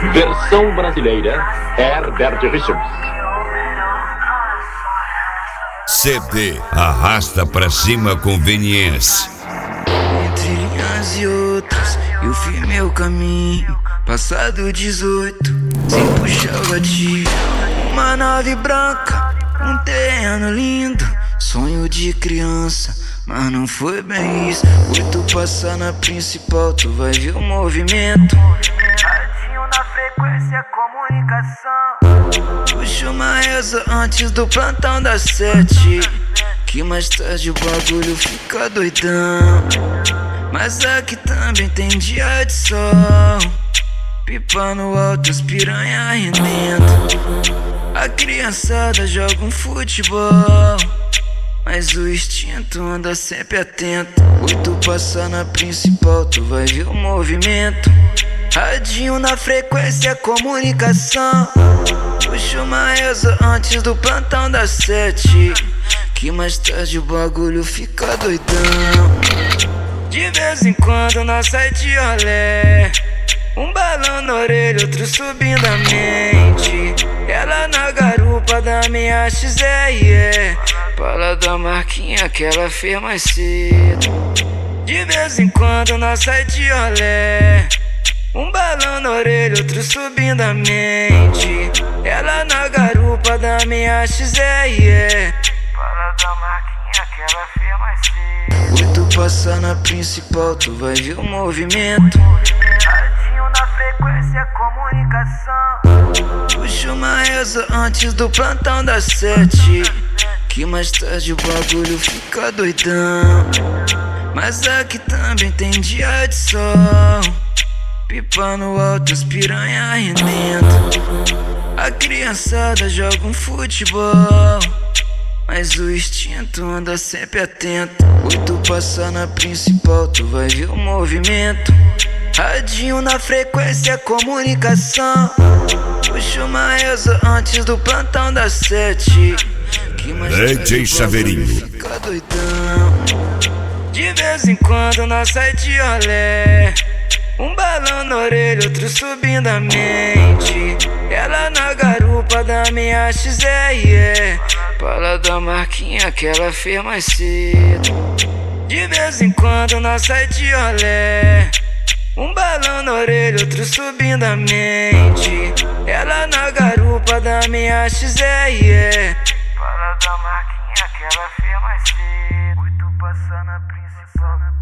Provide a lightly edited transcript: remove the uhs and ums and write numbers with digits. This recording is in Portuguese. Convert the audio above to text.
Versão brasileira, Herbert Richards. CD Arrasta Pra Cima Conveniência. Entre linhas e outras, eu fiz meu caminho. Passado 18, sem puxar o gatilho. Uma nave branca, um terreno lindo. Sonho de criança, mas não foi bem isso. 8 passar na principal, tu vai ver o movimento. Radinho na frequência, comunicação. Puxa uma reza antes do plantão das 7, que mais tarde o bagulho fica doidão. Mas aqui também tem dia de sol. Pipa no alto, as piranha remendo. A criançada joga um futebol, mas o instinto anda sempre atento. 8 passar na principal, tu vai ver o movimento. Radinho na frequência, comunicação. Puxa uma reza antes do plantão das 7, que mais tarde o bagulho fica doidão. De vez em quando nós sai de rolé, um balão na orelha, outro subindo a mente. Ela na garupa da minha XR, fala da marquinha que ela fez mais cedo. De vez em quando nós sai de rolé, um balão na orelha, outro subindo a mente. Ela na garupa da minha XR, fala da marquinha que ela fez mais cedo. 8 passar na principal, tu vai ver o movimento. Radinho na frequência, comunicação. Puxa uma reza antes do plantão das 7, que mais tarde o bagulho fica doidão. Mas aqui também tem dia de sol. Pipa no alto, as piranha remendo. A criançada joga um futebol, mas o instinto anda sempre atento. 8 passar na principal, tu vai ver o movimento. Radinho na frequência, comunicação. Puxa uma reza antes do plantão das 7, que mais DJ Chaveirinho fica doidão. De vez em quando nós sai de rolé, um balão na orelha, outro subindo a mente. Ela na garupa da minha XR, fala da marquinha que ela fez mais cedo. De vez em quando nós sai de rolé, um balão na orelha, outro subindo a mente. Ela na garupa da minha XR, fala da marquinha que ela fez mais cedo. 8 passar na principal.